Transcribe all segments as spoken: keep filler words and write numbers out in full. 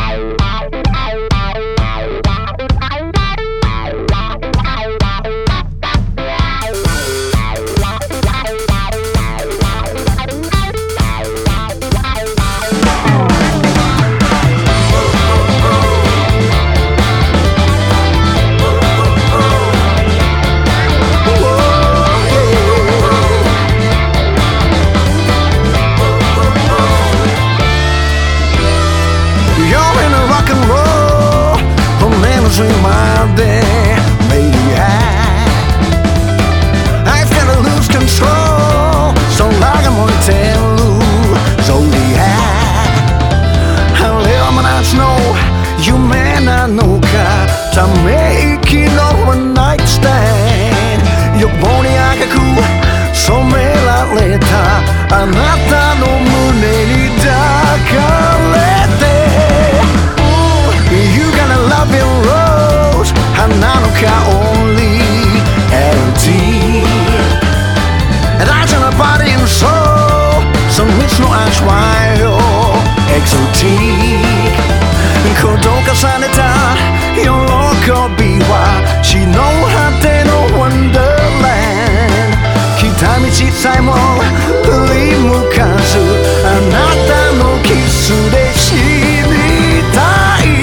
My day, maniac. I've gotta lose control, so like I'm gonna tell you, Zodiac. I'll let know you may not know to make it a one night stand. Your body akaku, so me la leta, anata no mune ni dakarete. You gotta love your rose, Hananoka only guarantee. That's in a body and soul, some rich no ash wild, exotic. Kodoka saneta, your local biwa, she know how they no wonderland. Kitami chitsai mo, believe mukazu, anata no kisu de shiritai.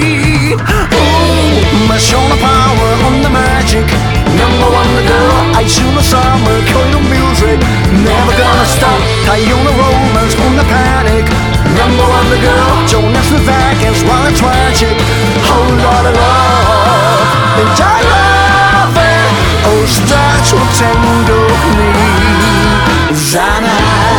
Show the power on the magic. Number one, the girl. I shoot the summer, kind of music. Never gonna stop. Tie on the romance on the panic. Number one, the girl. Jonas the Vegas, while it's tragic. Whole lot of love. And I love it. Oh, stars will tango me. Zana.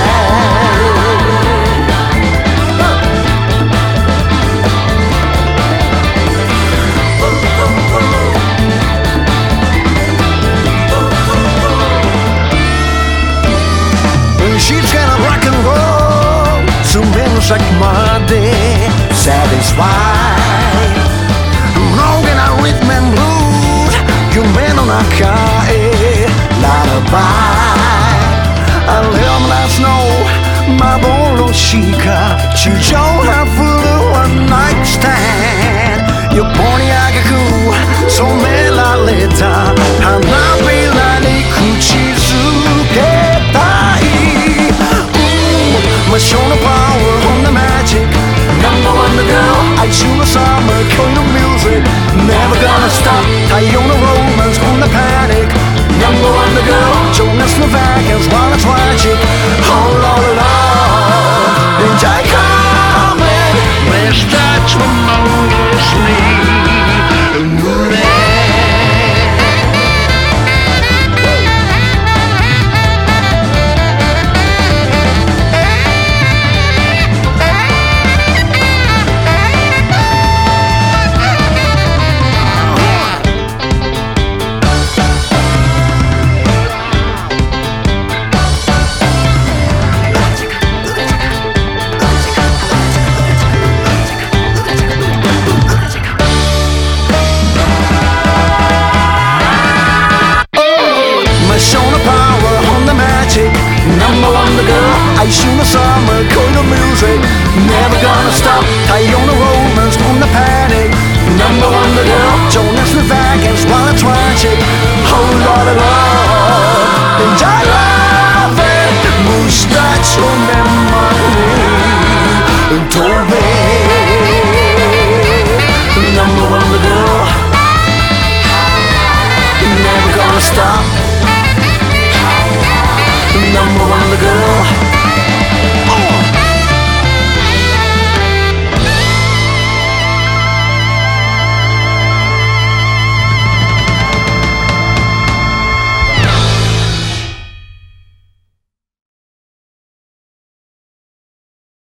She's gonna rock and roll, so menos like my day, satisfied. I'm wrong and I rhythm and blues, you men on a car, lullaby. I'll help last know, my bolo shika, she don't have full one night stand. Your pony agaku, so me la leta, hanabi la ni kuchizuke tai. Show the power on the magic. Number one, the girl. I choose the summer, kind of music. Never gonna stop. Tie on the romance on the panic. Number one, the girl. Jonas the Vegas, while it's tragic. Whole lot of love. And I come in. Where's that tremendously? Number one, the girl. I shoot the summer, kind of music. Never gonna stop. Tie on the romance on the panic. Number one, the girl. Jonas the Vegas, while it's tragic. Whole lot of love.